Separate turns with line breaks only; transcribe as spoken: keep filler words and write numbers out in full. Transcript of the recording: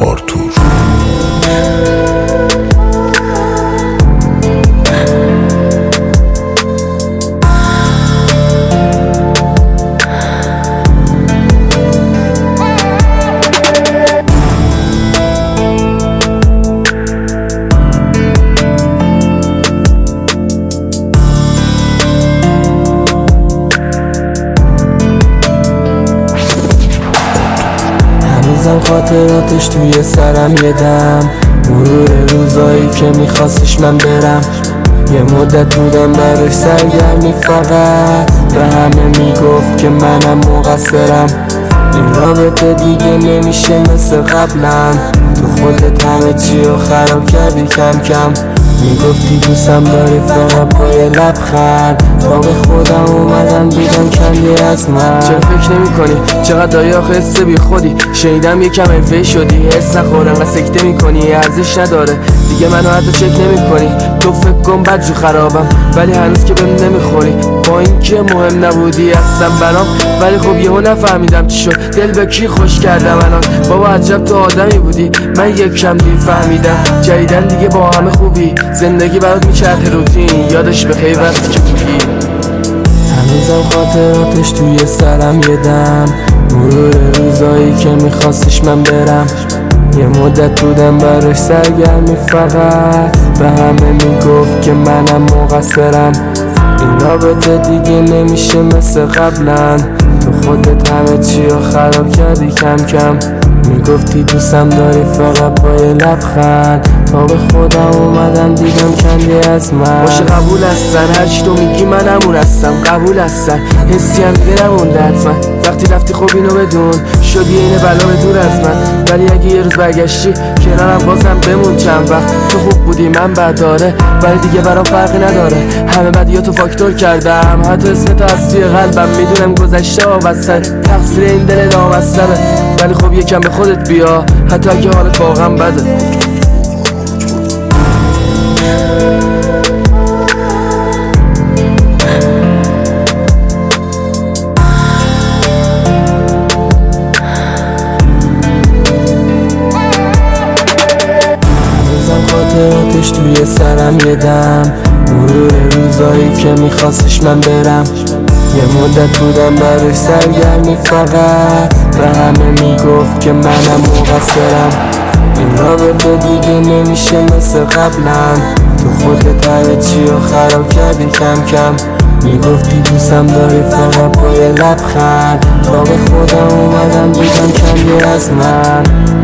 آرتور.
هنوزم خاطراتش توی سرم یه دم، مرور روزایی که میخواستش من برم. یه مدت بودم براش سرگرمی فقط، به همه میگفت که منم مقصرم. این رابطه دیگه نمیشه مثل قبلم، تو خودت همه چی رو خراب کردی کم کم. میگفتی دوستم داری فقط با یه لبخند، تا به خودم اومدم دیدم کندی از من.
چرا فکر نمی کنی چقدر داری آخه حس بی خودی؟ شنیدم یکم حرفه‌ای شدی، حس نخورم و سکته می کنی، ارزش نداره دیگه منو حتی چک نمی کنی. تو فکر کن بد جو خرابم ولی هنوز که بهم نمیخوری، با این که مهم نبودی اصلا برام. ولی خب یهو نفهمیدم چی شد، دل به کی خوش کردم الان. بابا عجب تو آدمی بودی، من یکم دیر فهمیدم جدیدن دیگه با همه خوبی. زندگی برات میچرخه روتین، یادش بخیر وقتی که بودی.
هنوزم خاطراتش توی سرم یه دم، مرور روزایی که میخواستش من برم. یه مدت بودم براش سرگرمی فقط، به همه میگفت که منم مقصرم. این رابطه دیگه نمیشه مثل قبلا، تو خودت همه چی رو خراب کردی کم کم. میگفتی دوستم داری فقط با یه لبخند، تا به خودم اومدم دیدم کندی از من.
باشه قبول هستن هرچی تو میگی من همون هستم، قبول هستن حسی هم دیگه نمونده حتما. وقتی رفتی خب اینو بدون، شدی اینه بلا به دور از من. ولی اگه یه روز برگشتی کنارم بازم بمون چند وقت. تو خوب بودی من بد داره، ولی دیگه برام فرقی نداره. همه بدیاتو فاکتور کردم، حتی اسمتو از توی قلبم. میدونم گذشته وابسته، تقصیر این دل نامستمه. ولی خب یکم به خودت بیا، حتی اگه حالت واقعا بده.
خاطراتش توی سرم یه دم، مرور روزایی که میخواستش من برم. یه مدت بودم براش سرگرمی فقط، به همه میگفت که منم مقصرم. این رابطه دیگه نمیشه مثل قبلا، تو خودت همه چی رو خراب کردی کم کم. میگفتی دوستم داری فقط با یه لبخند، تا به خودم اومدم دیدم کندی از من.